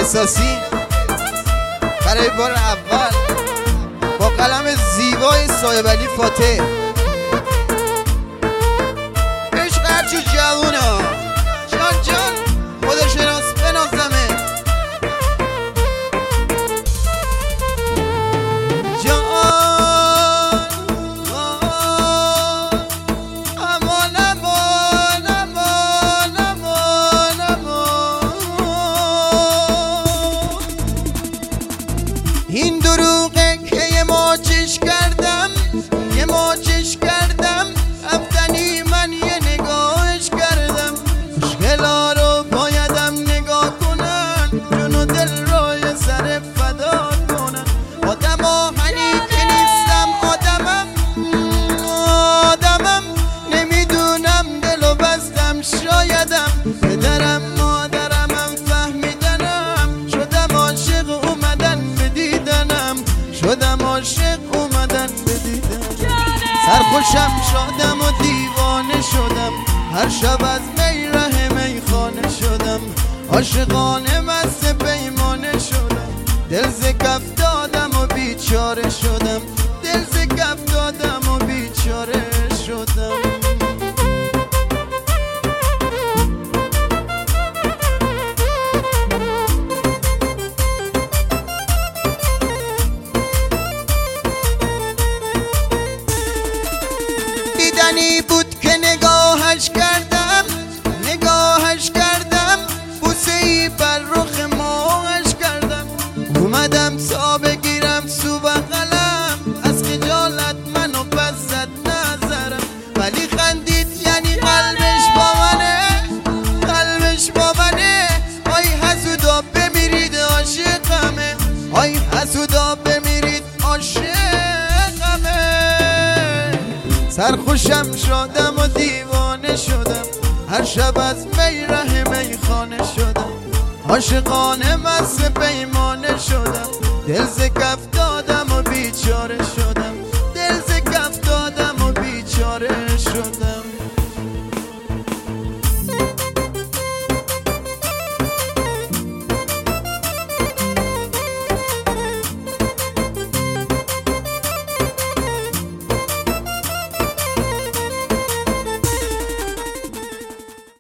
احساسی برای بار اول با قلم زیبای صاحب علی فاتح. عشق هرچی جوونه جان جان خودشناس بنازمه جان امان امان امان امان امان. این دروغه که یه ماچش کردم یه ماچش کردم افتنی من یه نگاهش کردم. خوشگلا رو بایدم نگاه کنن جون و دل رو یه سر فدا کنن. آدم آهنی که نیستم آدمم نمیدونم دلو بستم شایدم پدرم مادرمم فهمیدنم شدم عاشق اومدن به دیدنم شدم عاشق اومدن به دیدنم. سرخوشم شدم و دیوانه شدم هر شب از می ره میخانه شدم. عاشقانه مست پیمانه شدم دل ز کف دادم و بیچاره شدم دل ز کف دادم و بیچاره شدم. دیدنی بود که نگاهش کردم بوسه ای بر رخ ماهش کردم. اومدم تا بگیرم سو بغلم از خجالت منو پس زد نظرم ولی خندید یعنی قلبش با منه. آی حسودا بمیرید عاشقمه آی حسودا بمیرید عاشقمه. سرخوشم شدم و دیوانه شدم هر شب از می ره میخانه شدم. عاشقانه مست پیمانه شدم دل ز کف دادم و بیچاره شدم.